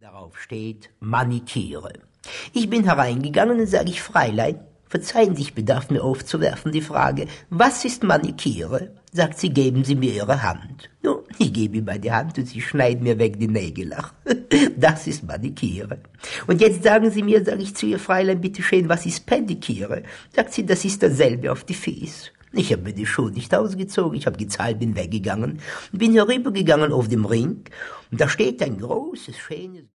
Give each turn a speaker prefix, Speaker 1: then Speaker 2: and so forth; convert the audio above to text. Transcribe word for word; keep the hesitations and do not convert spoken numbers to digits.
Speaker 1: Darauf steht Manikiere. Ich bin hereingegangen und sage ich, Fräulein, verzeihen Sie, ich bedarf mir aufzuwerfen die Frage, was ist Manikiere? Sagt sie, geben Sie mir Ihre Hand. Nun, ich gebe ihr meine Hand und sie schneidet mir weg die Nägel ab. Das ist Manikiere. Und jetzt sagen Sie mir, sage ich zu ihr, Fräulein, bitteschön, was ist Pedikire? Sagt sie, das ist dasselbe auf die Füße. Ich habe mir die Schuhe nicht ausgezogen, ich habe gezahlt, bin weggegangen und bin herübergegangen auf dem Ring und da steht ein großes, schönes